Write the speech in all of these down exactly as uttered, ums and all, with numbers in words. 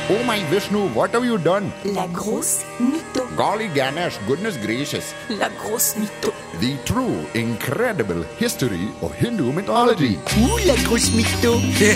Oh my Vishnu, what have you done? La grosse mytho. Golly Ganesh, goodness gracious. La grosse mytho. The true, incredible history of Hindu mythology. Ouh, la grosse mytho.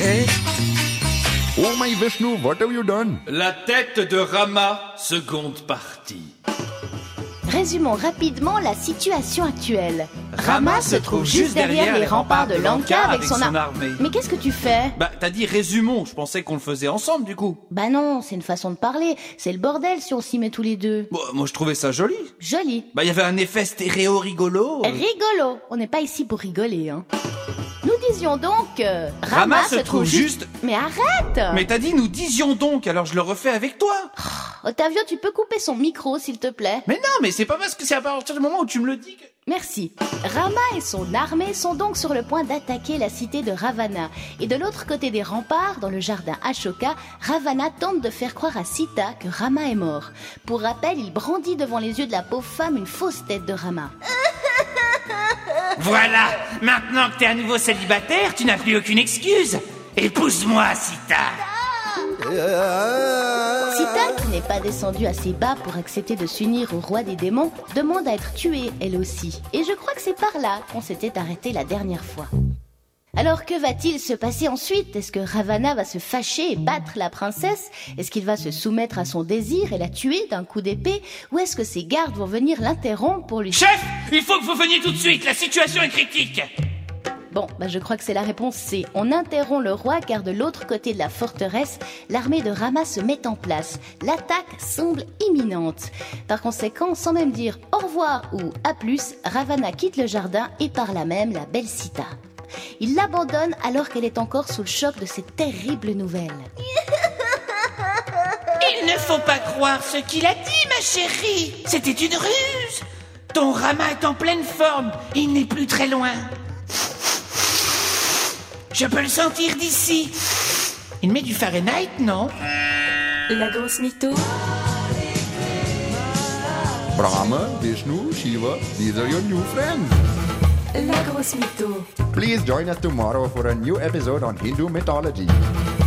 Oh my Vishnu, what have you done? La tête de Rama, seconde partie. Résumons rapidement la situation actuelle. Rama se trouve juste derrière les remparts de Lanka avec son ar- armée. Mais qu'est-ce que tu fais? Bah, t'as dit résumons, je pensais qu'on le faisait ensemble du coup. Bah non, c'est une façon de parler. C'est le bordel si on s'y met tous les deux. Bon, moi je trouvais ça joli. Joli. Bah, il y avait un effet stéréo rigolo. Rigolo. On n'est pas ici pour rigoler, hein. Nous disions donc que Rama, Rama se trouve juste... Mais arrête! Mais t'as dit nous disions donc, alors je le refais avec toi. Ottavio, tu peux couper son micro, s'il te plaît? Mais non, mais c'est pas parce que c'est à partir du moment où tu me le dis que... Merci. Rama et son armée sont donc sur le point d'attaquer la cité de Ravana. Et de l'autre côté des remparts, dans le jardin Ashoka, Ravana tente de faire croire à Sita que Rama est mort. Pour rappel, il brandit devant les yeux de la pauvre femme une fausse tête de Rama. Voilà, maintenant que t'es à nouveau célibataire, tu n'as plus aucune excuse. Épouse-moi, Sita. Sita, qui n'est pas descendue assez bas pour accepter de s'unir au roi des démons, demande à être tuée, elle aussi. Et je crois que c'est par là qu'on s'était arrêté la dernière fois. Alors que va-t-il se passer ensuite? Est-ce que Ravana va se fâcher et battre la princesse? Est-ce qu'il va se soumettre à son désir et la tuer d'un coup d'épée? Ou est-ce que ses gardes vont venir l'interrompre pour lui... Chef, il faut que vous veniez tout de suite, la situation est critique. Bon, bah je crois que c'est la réponse C. On interrompt le roi car de l'autre côté de la forteresse, l'armée de Rama se met en place. L'attaque semble imminente. Par conséquent, sans même dire au revoir ou à plus, Ravana quitte le jardin et par là même la belle Sita. Il l'abandonne alors qu'elle est encore sous le choc de cette terrible nouvelle. Il ne faut pas croire ce qu'il a dit, ma chérie. C'était une ruse. Ton Rama est en pleine forme. Il n'est plus très loin. Je peux le sentir d'ici. Il met du Fahrenheit, non? La grosse mytho. Brahma, Vishnu, Shiva, these are your new friends. La grosse mytho. Please join us tomorrow for a new episode on Hindu mythology.